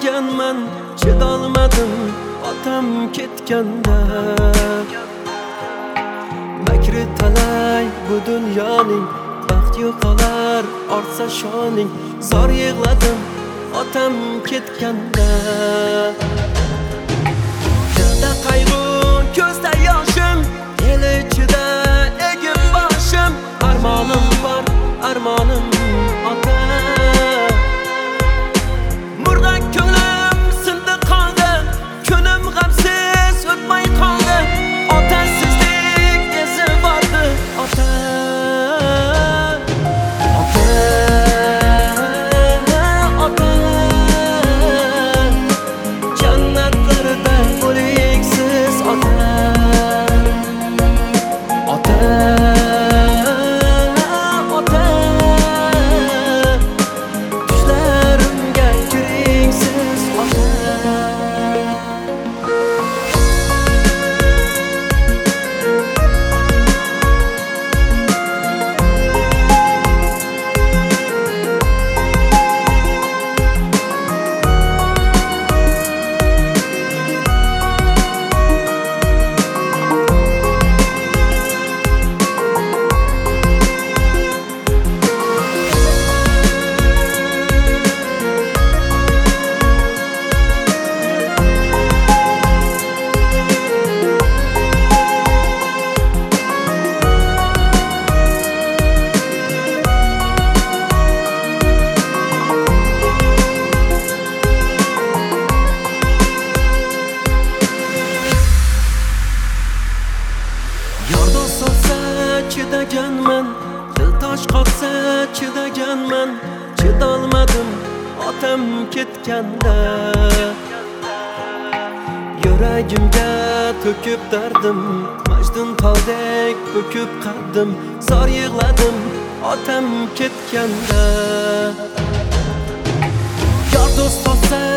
chidaganman, chidolmadim otam ketganda. Makri talay bu dunyoning, baxt yo'qolar ortsa shoning. Zor yig'ladim otam ketganda. Ko'zda qayg'u, ko'zda yoshim, el ichida egib boshim. Armonim bor, armonim ota. Murg'ak ko'nglim sindi qoldi, kunim g'amsiz o'tmay qoldi. Otasizlik esi bordi, ota. Jannatlarda bo'ling siz ota. Ota, ota, tushlarimga kiring siz ota. Yordoq solsa chidaganman, dil tosh qoqsa chidaganman, chidolmadim otam ketganda. Yuragimga to'kib dardim, Majdun toldek bo'kib qaddim. Zor yig'ladim otam ketganda. Yordoq solsa